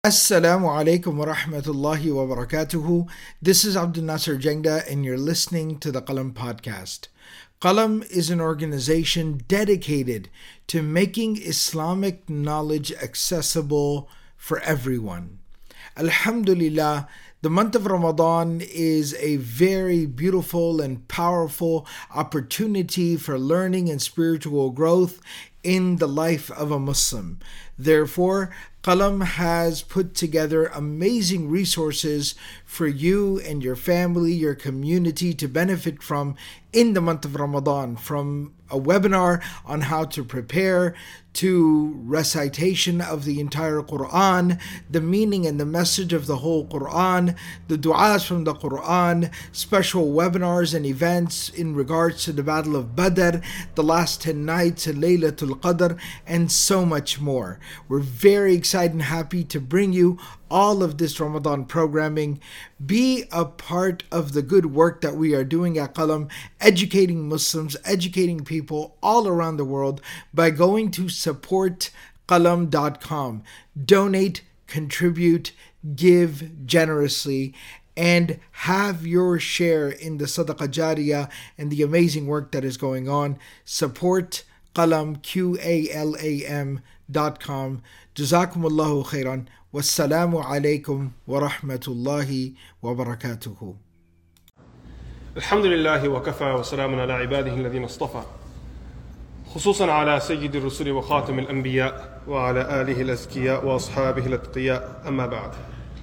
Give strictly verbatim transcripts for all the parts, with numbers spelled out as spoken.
Assalamu alaikum wa rahmatullahi wa barakatuhu. This is Abdul Nasser Jengda, and you're listening to the Qalam podcast. Qalam is an organization dedicated to making Islamic knowledge accessible for everyone. Alhamdulillah, the month of Ramadan is a very beautiful and powerful opportunity for learning and spiritual growth in the life of a Muslim. Therefore, Qalam has put together amazing resources for you and your family, your community to benefit from in the month of Ramadan, from a webinar on how to prepare to recitation of the entire Quran, the meaning and the message of the whole Quran, the du'as from the Quran, special webinars and events in regards to the Battle of Badr, the last ten nights, Laylatul Qadr, and so much more. We're very excited and happy to bring you all of this Ramadan programming. Be a part of the good work that we are doing at Qalam, educating Muslims, educating people all around the world by going to support qalam dot com. Donate, contribute, give generously, and have your share in the Sadaqah Jariyah and the amazing work that is going on. Support Qalam, Q A L A M dot com. Jazakumullahu khairan. Wassalamu alaikum wa rahmatullahi wa barakatuhu. Alhamdulillahi wa kafa wa salamun ala ibadihi alladhina istafa. خصوصا على سيد الرسل وخاتم الأنبياء وعلى آله الأزكياء وأصحابه الأتقياء أما بعد.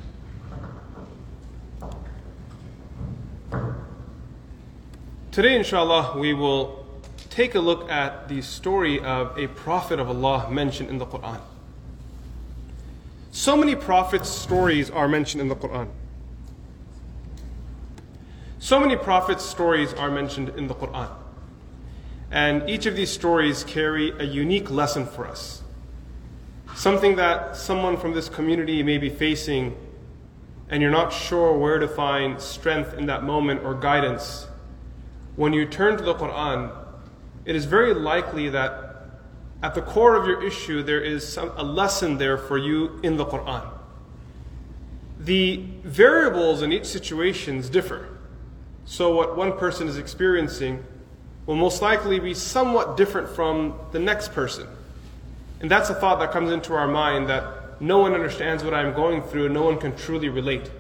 Today, inshallah, we will take a look at the story of a prophet of Allah mentioned in the Quran. So many prophets' stories are mentioned in the Quran. So many prophets' stories are mentioned in the Quran. And each of these stories carry a unique lesson for us. Something that someone from this community may be facing and you're not sure where to find strength in that moment or guidance. When you turn to the Quran, it is very likely that at the core of your issue there is some, a lesson there for you in the Quran. The variables in each situation differ. So what one person is experiencing will most likely be somewhat different from the next person. And that's a thought that comes into our mind, that no one understands what I'm going through and no one can truly relate.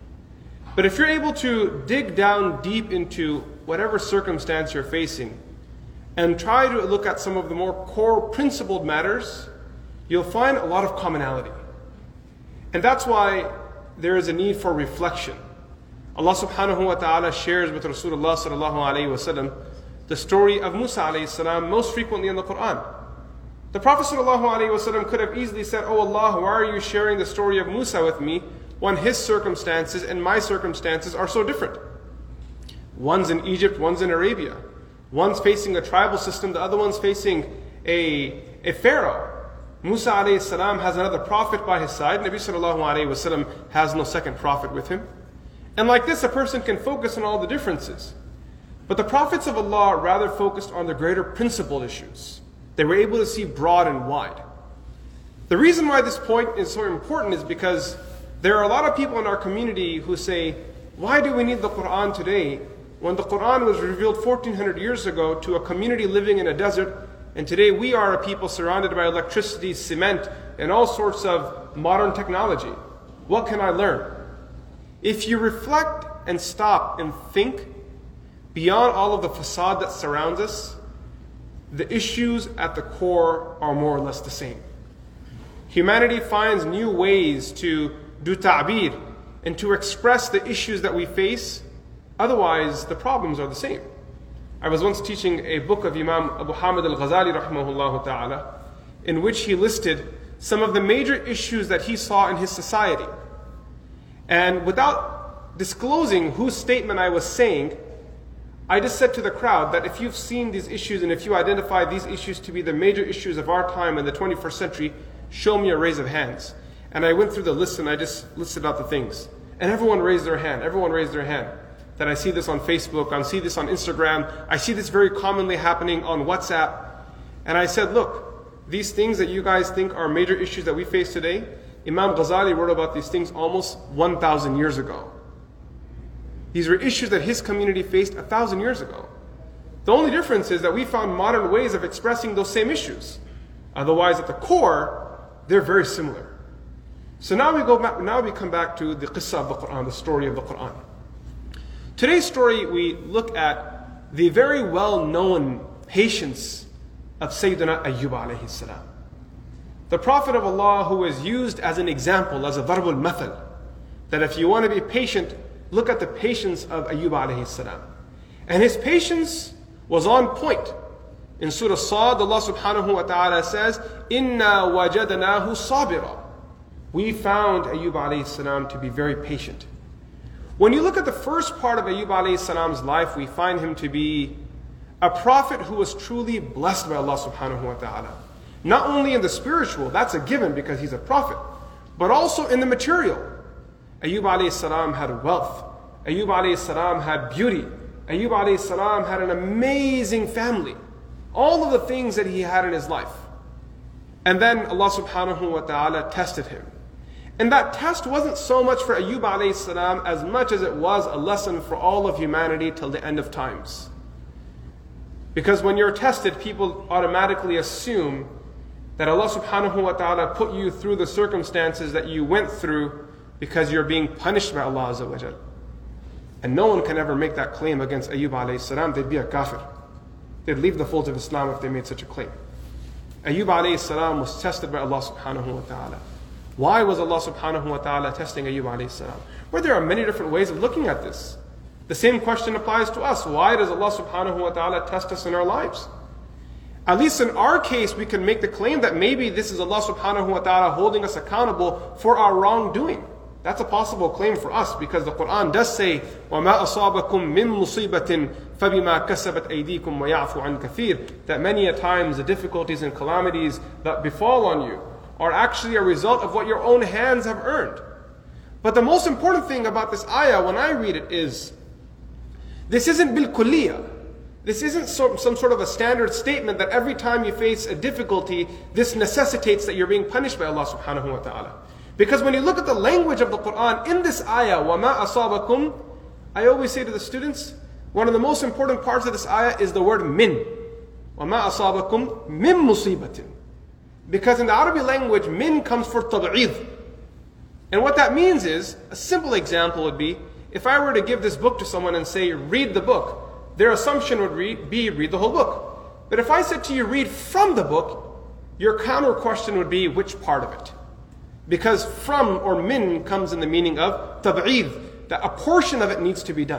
But if you're able to dig down deep into whatever circumstance you're facing and try to look at some of the more core principled matters, you'll find a lot of commonality. And that's why there is a need for reflection. Allah subhanahu wa ta'ala shares with Rasulullah sallallahu alayhi wa sallam the story of Musa alayhi salam most frequently in the Quran. The Prophet sallallahu alayhi wa sallam could have easily said, "Oh Allah, why are you sharing the story of Musa with me when his circumstances and my circumstances are so different? One's in Egypt, one's in Arabia. One's facing a tribal system, the other one's facing a, a pharaoh. Musa alayhi salam has another prophet by his side. Nabi sallallahu alayhi wa sallam has no second prophet with him. And like this, a person can focus on all the differences. But the prophets of Allah rather focused on the greater principled issues. They were able to see broad and wide. The reason why this point is so important is because there are a lot of people in our community who say, why do we need the Quran today when the Quran was revealed fourteen hundred years ago to a community living in a desert, and today we are a people surrounded by electricity, cement, and all sorts of modern technology? What can I learn? If you reflect and stop and think beyond all of the facade that surrounds us, the issues at the core are more or less the same. Humanity finds new ways to do ta'bir and to express the issues that we face. Otherwise, the problems are the same. I was once teaching a book of Imam Abu Hamid al-Ghazali rahimahullah ta'ala, in which he listed some of the major issues that he saw in his society. And without disclosing whose statement I was saying, I just said to the crowd that if you've seen these issues and if you identify these issues to be the major issues of our time in the twenty-first century, show me a raise of hands. And I went through the list and I just listed out the things. And everyone raised their hand. Everyone raised their hand. That I see this on Facebook, I see this on Instagram, I see this very commonly happening on WhatsApp. And I said, look, these things that you guys think are major issues that we face today, Imam Ghazali wrote about these things almost one thousand years ago. These were issues that his community faced a thousand years ago. The only difference is that we found modern ways of expressing those same issues. Otherwise, at the core, they're very similar. So now we go back, now we come back to the qissa of the Quran, the story of the Quran. Today's story, we look at the very well-known patience of Sayyidina Ayyub alayhi salam. The Prophet of Allah, who is used as an example, as a darbul mathal, that if you want to be patient, look at the patience of Ayyub alayhi salam. And his patience was on point. In Surah Sad, Allah subhanahu wa ta'ala says, Inna wajadnahu sabira. We found Ayyub alayhi salam to be very patient. When you look at the first part of Ayyub alayhi salam's life, we find him to be a prophet who was truly blessed by Allah subhanahu wa ta'ala. Not only in the spiritual, that's a given because he's a prophet, but also in the material. Ayyub alayhi salam had wealth. Ayyub alayhi salam had beauty. Ayyub alayhi salam had an amazing family. All of the things that he had in his life. And then Allah subhanahu wa ta'ala tested him. And that test wasn't so much for Ayyub alayhi salam as much as it was a lesson for all of humanity till the end of times. Because when you're tested, people automatically assume that Allah subhanahu wa ta'ala put you through the circumstances that you went through because you're being punished by Allah Azza wa Jal. And no one can ever make that claim against Ayyub alayhi salam. They'd be a kafir. They'd leave the fold of Islam if they made such a claim. Ayyub alayhi salam was tested by Allah subhanahu wa ta'ala. Why was Allah subhanahu wa ta'ala testing Ayyub alayhi salam? Well, there are many different ways of looking at this. The same question applies to us. Why does Allah subhanahu wa ta'ala test us in our lives? At least in our case, we can make the claim that maybe this is Allah subhanahu wa ta'ala holding us accountable for our wrongdoing. That's a possible claim for us because the Quran does say, وَمَا أَصَابَكُم مِّن مُّصِيبَةٍ فَبِمَا كَسَبَتْ أَيْدِيكُمْ وَيَعْفُ عَنْ كَثِيرٍ. That many a times the difficulties and calamities that befall on you are actually a result of what your own hands have earned. But the most important thing about this ayah when I read it is, this isn't bil kulliyah. This isn't some, some sort of a standard statement that every time you face a difficulty, this necessitates that you're being punished by Allah subhanahu wa ta'ala. Because when you look at the language of the Quran, in this ayah, وَمَا أَصَابَكُمْ, I always say to the students, one of the most important parts of this ayah is the word min. وَمَا أَصَابَكُمْ مِن مُصِيبَةٍ. Because in the Arabic language, min comes for tab'id. And what that means is, a simple example would be, if I were to give this book to someone and say, read the book, their assumption would read, be, read the whole book. But if I said to you, read from the book, your counter question would be, which part of it? Because from or min comes in the meaning of tab'id, that a portion of it needs to be done.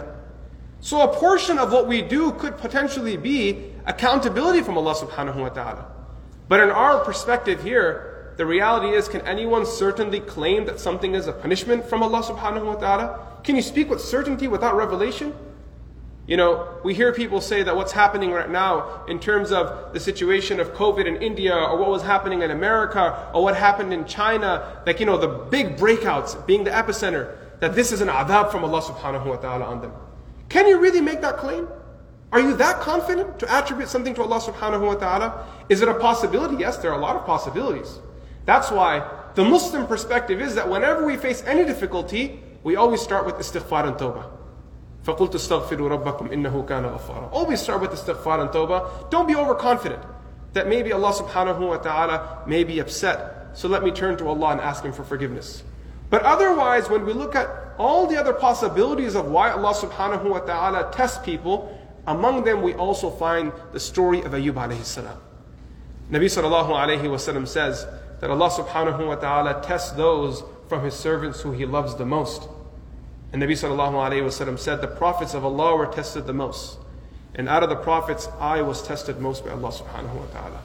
So a portion of what we do could potentially be accountability from Allah subhanahu wa ta'ala. But in our perspective here, the reality is, can anyone certainly claim that something is a punishment from Allah subhanahu wa ta'ala? Can you speak with certainty without revelation? You know, we hear people say that what's happening right now in terms of the situation of COVID in India, or what was happening in America, or what happened in China, like, you know, the big breakouts being the epicenter, that this is an adhab from Allah subhanahu wa ta'ala on them. Can you really make that claim? Are you that confident to attribute something to Allah subhanahu wa ta'ala? Is it a possibility? Yes, there are a lot of possibilities. That's why the Muslim perspective is that whenever we face any difficulty, we always start with istighfar and tawbah. فَقُلْتُ اسْتَغْفِرُوا رَبَّكُمْ إِنَّهُ كَانَ غَفَّارًا. Always start with istighfar and tawbah. Don't be overconfident that maybe Allah subhanahu wa ta'ala may be upset. So let me turn to Allah and ask Him for forgiveness. But otherwise, when we look at all the other possibilities of why Allah subhanahu wa ta'ala tests people, among them we also find the story of Ayyub alayhi salam. Nabi sallallahu alayhi wa sallam says that Allah subhanahu wa ta'ala tests those from His servants who He loves the most. And Nabi sallallahu alayhi wa sallam said, the prophets of Allah were tested the most. And out of the prophets, I was tested most by Allah subhanahu wa ta'ala.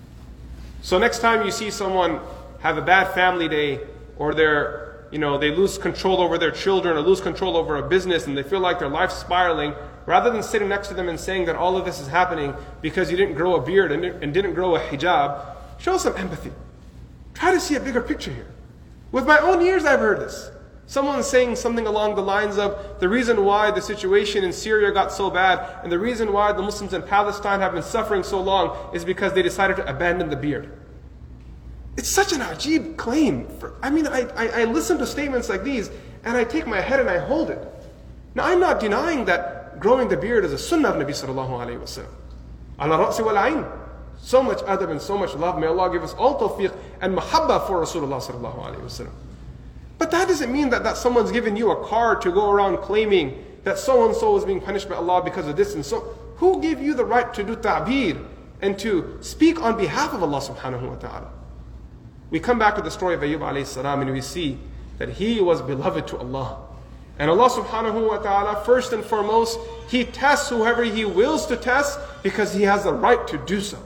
So next time you see someone have a bad family day, or they're, you know, they lose control over their children, or lose control over a business, and they feel like their life's spiraling, rather than sitting next to them and saying that all of this is happening because you didn't grow a beard and and didn't grow a hijab, show some empathy. Try to see a bigger picture here. With my own ears, I've heard this. Someone saying something along the lines of, the reason why the situation in Syria got so bad, and the reason why the Muslims in Palestine have been suffering so long, is because they decided to abandon the beard. It's such an ajib claim. For, I mean, I, I, I listen to statements like these and I take my head and I hold it. Now, I'm not denying that growing the beard is a sunnah of Nabi sallallahu alayhi wa sallam. Ala ra'si wal ayn. So much adab and so much love. May Allah give us all tawfiq and mahabba for Rasulullah sallallahu alayhi wa sallam. But that doesn't mean that, that someone's given you a card to go around claiming that so-and-so is being punished by Allah because of this and so. Who gave you the right to do ta'bir and to speak on behalf of Allah subhanahu wa ta'ala? We come back to the story of Ayyub alayhi salam and we see that he was beloved to Allah. And Allah subhanahu wa ta'ala, first and foremost, He tests whoever He wills to test because He has the right to do so.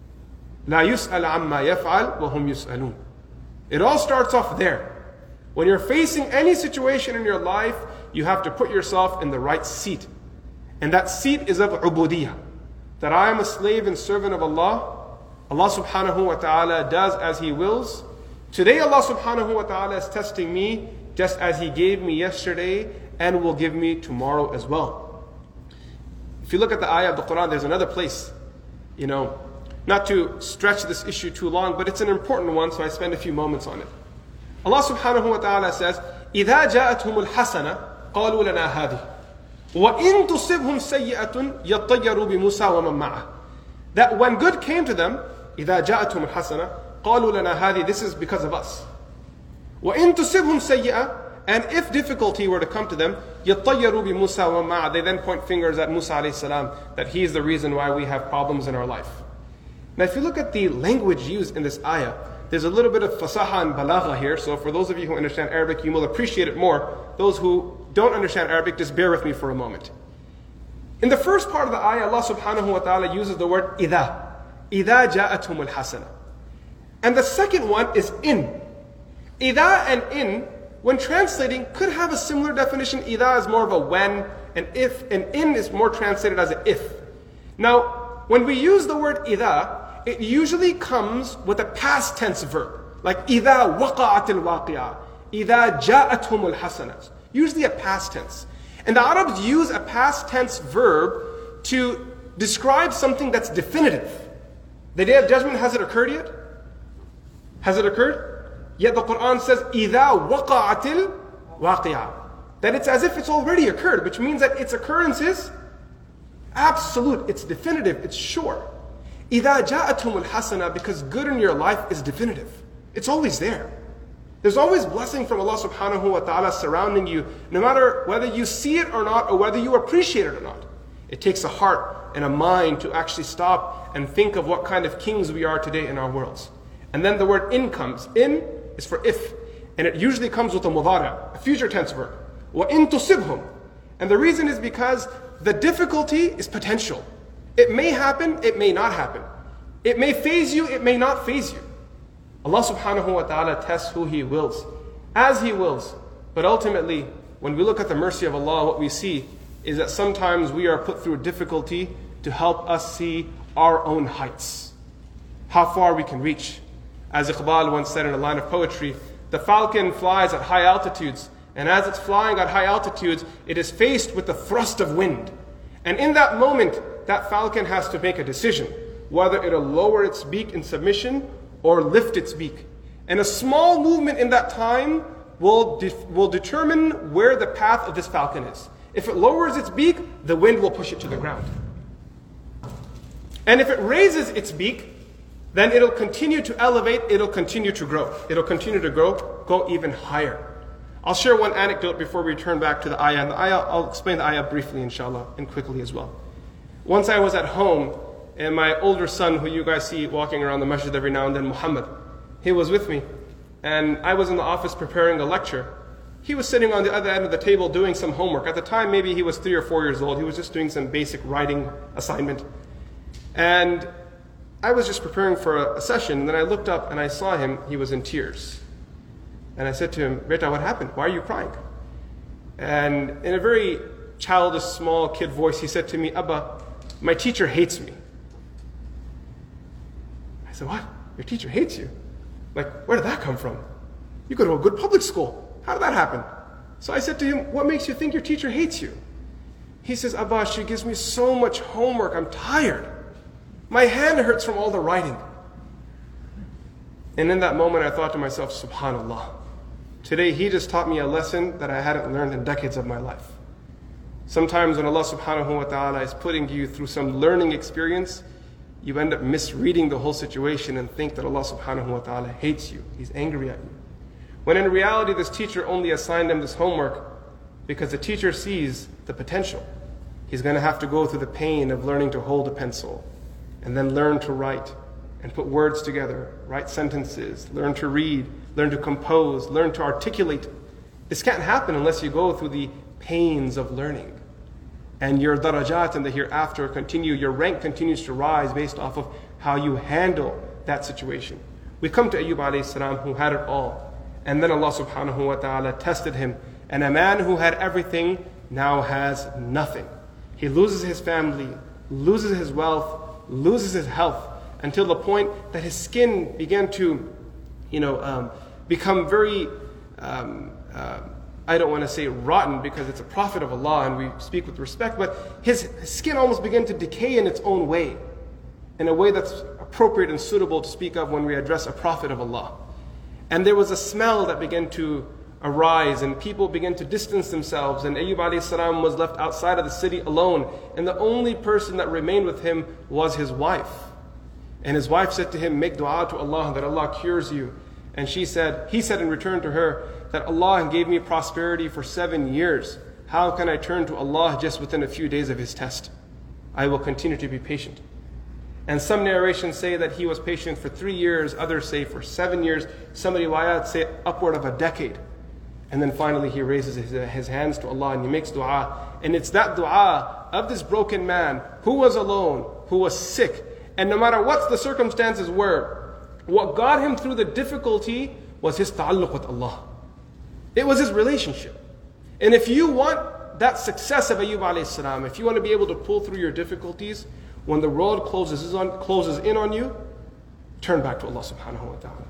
لا يسأل عما يفعل وهم يسألون. It all starts off there. When you're facing any situation in your life, you have to put yourself in the right seat. And that seat is of ubudiyah. That I am a slave and servant of Allah. Allah subhanahu wa ta'ala does as He wills. Today Allah subhanahu wa ta'ala is testing me just as He gave me yesterday and will give me tomorrow as well. If you look at the ayah of the Quran, there's another place, you know, not to stretch this issue too long, but it's an important one, so I spend a few moments on it. Allah subhanahu wa ta'ala says, إِذَا جَاءَتْهُمُ الْحَسَنَةِ قَالُوا لَنَا هَذِهِ وَإِن تُصِبْهُمْ سَيِّئَةٌ يَطَّيَّرُوا بِمُوسَى وَمَن مَّعَهُ. That when good came to them, إِذَا جَاءَتْهُمُ الْحَسَنَةِ قَالُوا لَنَا هَذِهِ, this is because of us. وَإِن تُصِبْهُمْ سَيِّئَةٌ, and if difficulty were to come to them, يَطَّيَّرُوا بِمُوسَى وَمَن مَّعَهُ, they then point fingers at Musa alayhi salam, that he is the reason why we have problems in our life. Now if you look at the language used in this ayah, there's a little bit of fasaha and balagha here, so for those of you who understand Arabic, you will appreciate it more. Those who don't understand Arabic, just bear with me for a moment. In the first part of the ayah, Allah subhanahu wa ta'ala uses the word إِذَا إِذَا جَاءَتْهُمُ الْحَسَنَةِ. And the second one is in. إِذَا and in, when translating, could have a similar definition. إِذَا is more of a when, and if, and in is more translated as an if. Now, when we use the word إِذَا, it usually comes with a past tense verb, like إِذَا وَقَعَتِ الْوَاقِعَةِ, إِذَا جَاءَتْهُمُ الْحَسَنَةِ. Usually a past tense. And the Arabs use a past tense verb to describe something that's definitive. The day of judgment, has it occurred yet? Has it occurred? Yet the Quran says, إِذَا وَقَعَتِ الْوَاقِعَةِ. That it's as if it's already occurred, which means that its occurrence is absolute, it's definitive, it's sure. إِذَا جَاءَتْهُمُ الْحَسَنَةِ, because good in your life is definitive. It's always there. There's always blessing from Allah subhanahu wa ta'ala surrounding you, no matter whether you see it or not, or whether you appreciate it or not. It takes a heart and a mind to actually stop and think of what kind of kings we are today in our worlds. And then the word in comes. In is for if, and it usually comes with a mudhara, a future tense verb. وَإِن تُصِبْهُمْ. And the reason is because the difficulty is potential. It may happen, it may not happen. It may phase you, it may not phase you. Allah subhanahu wa ta'ala tests who He wills, as He wills. But ultimately, when we look at the mercy of Allah, what we see is that sometimes we are put through difficulty to help us see our own heights, how far we can reach. As Iqbal once said in a line of poetry, the falcon flies at high altitudes, and as it's flying at high altitudes, it is faced with the thrust of wind. And in that moment, that falcon has to make a decision, whether it'll lower its beak in submission or lift its beak. And a small movement in that time will, de- will determine where the path of this falcon is. If it lowers its beak, the wind will push it to the ground. And if it raises its beak, then it'll continue to elevate, it'll continue to grow. It'll continue to grow, go even higher. I'll share one anecdote before we turn back to the ayah. And the ayah, I'll explain the ayah briefly, inshallah, and quickly as well. Once I was at home, and my older son, who you guys see walking around the masjid every now and then, Muhammad, he was with me. And I was in the office preparing a lecture. He was sitting on the other end of the table doing some homework. At the time, maybe he was three or four years old. He was just doing some basic writing assignment. And I was just preparing for a session, and then I looked up and I saw him. He was in tears. And I said to him, Beta, what happened? Why are you crying? And in a very childish, small kid voice, he said to me, Abba, my teacher hates me. I said, what? Your teacher hates you? Like, where did that come from? You go to a good public school. How did that happen? So I said to him, what makes you think your teacher hates you? He says, Abba, she gives me so much homework, I'm tired. My hand hurts from all the writing. And in that moment, I thought to myself, subhanallah, today he just taught me a lesson that I hadn't learned in decades of my life. Sometimes when Allah subhanahu wa ta'ala is putting you through some learning experience, you end up misreading the whole situation and think that Allah subhanahu wa ta'ala hates you. He's angry at you. When in reality, this teacher only assigned him this homework because the teacher sees the potential. He's going to have to go through the pain of learning to hold a pencil and then learn to write and put words together, write sentences, learn to read, learn to compose, learn to articulate. This can't happen unless you go through the pains of learning. And your darajat in the hereafter continue, your rank continues to rise based off of how you handle that situation. We come to Ayyub alayhi salam, who had it all. And then Allah subhanahu wa ta'ala tested him. And a man who had everything now has nothing. He loses his family, loses his wealth, loses his health, until the point that his skin began to, you know, um, become very, um, uh, I don't want to say rotten because it's a prophet of Allah and we speak with respect, but his, his skin almost began to decay in its own way, in a way that's appropriate and suitable to speak of when we address a prophet of Allah. And there was a smell that began to arise and people began to distance themselves, and Ayyub alayhi salam was left outside of the city alone, and the only person that remained with him was his wife. And his wife said to him, make dua to Allah that Allah cures you. And she said, he said in return to her, that Allah gave me prosperity for seven years. How can I turn to Allah just within a few days of His test? I will continue to be patient. And some narrations say that he was patient for three years, others say for seven years, some riwayat say upward of a decade. And then finally he raises his, his hands to Allah and he makes dua. And it's that dua of this broken man who was alone, who was sick, and no matter what the circumstances were, what got him through the difficulty was his ta'alluq with Allah. It was his relationship. And if you want that success of Ayyub alayhi salam, if you want to be able to pull through your difficulties, when the world closes, on, closes in on you, turn back to Allah subhanahu wa ta'ala.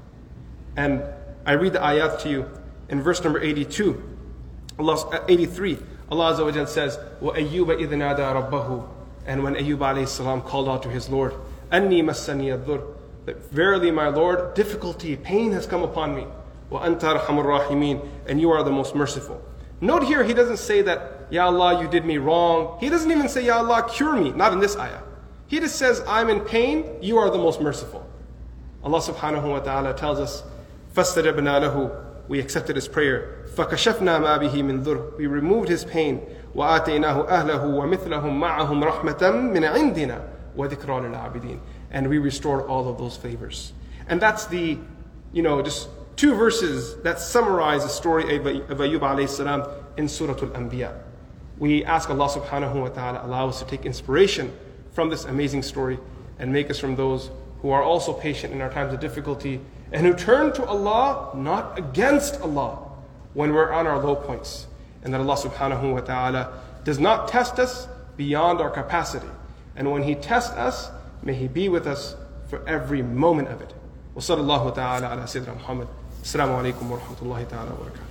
And I read the ayat to you in verse number eighty-two, Allah, eighty-three, Allah Azza wa Jal says, وَأَيُّوبَ إِذْ نَادَى رَبَّهُ. And when Ayyub alayhi salam called out to his Lord, أَنِّي مَسَّنِيَ الضُّرُّ, that verily my Lord, difficulty, pain has come upon me. وَأَنْتَ أَرْحَمُ الرَّاحِمِينَ, and you are the most merciful. Note here, he doesn't say that, Ya Allah, you did me wrong. He doesn't even say, Ya Allah, cure me. Not in this ayah. He just says, I'm in pain, you are the most merciful. Allah subhanahu wa ta'ala tells us, فَاسْتَجَبْنَا لَهُ, we accepted his prayer. فَكَشَفْنَا مَا بِهِ مِنْ ذُرٍّ, we removed his pain. وَآتَيْنَاهُ أَهْلَهُ وَمِثْلَهُمْ مَعَهُمْ رَحْمَةً مِنْ عِنْدِنَا وَذِكْرَى لِلْعَابِدِينَ. And we restored all of those favors. And that's the, you know, just two verses that summarize the story of Ayyub alayhi salam in Surah Al-Anbiya. We ask Allah subhanahu wa ta'ala allow us to take inspiration from this amazing story and make us from those who are also patient in our times of difficulty and who turn to Allah, not against Allah, when we're on our low points. And that Allah subhanahu wa ta'ala does not test us beyond our capacity. And when He tests us, may He be with us for every moment of it. وصلى الله تعالى على سيدنا محمد. السلام عليكم ورحمة الله تعالى وبركاته.